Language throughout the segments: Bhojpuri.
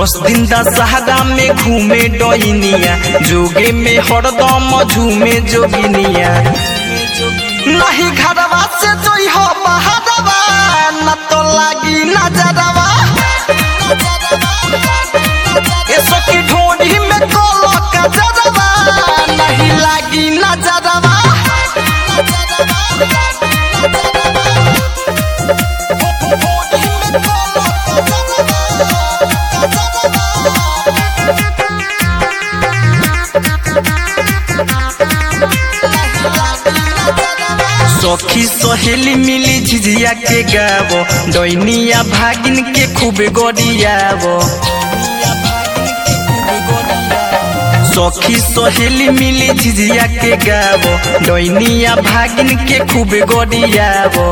10 दिन दशहरा में घूमे डोइनिया, जोगे में हरदम झूमे जोगिनिया। नहीं घरवा से जोई हो बहरवा, न तो लागी नजरवा। ऐसो की ढोड़ी में कोलो कजरवा, नहीं लागी नजरवा। सखी सहेली मिली झिझिया के गावो, डोइनिया भागिन के खूब गोरियावो। सखी सहेली मिली झिझिया के गावो, डोइनिया भागिन के खूब गोरियावो।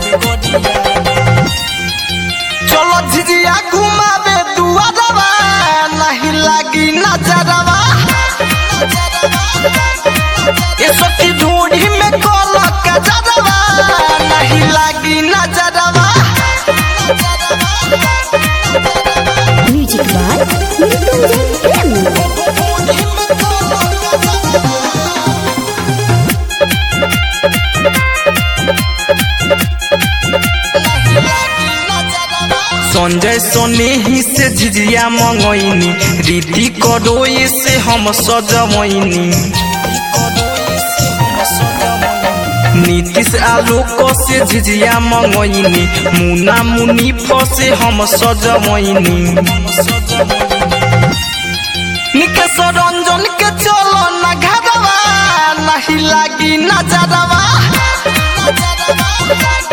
चलो झिझिया घुमावे दुआरवा, नहीं लागी नजरवा। ये सखी ढूंढी में कोलो कजरवा, नहीं लागी नजरवा। म्यूजिक बाय संजय सोने ही से झिझिया मंगोइनी, रीति करोए से हम सजमोइनी। नीतीश आलोक से झिझिया मंगोइनी, मुना मुनीफ से हम सजमोइनी। निकेश रंजन के चलो न घरवा, नहीं लागी नजरवा।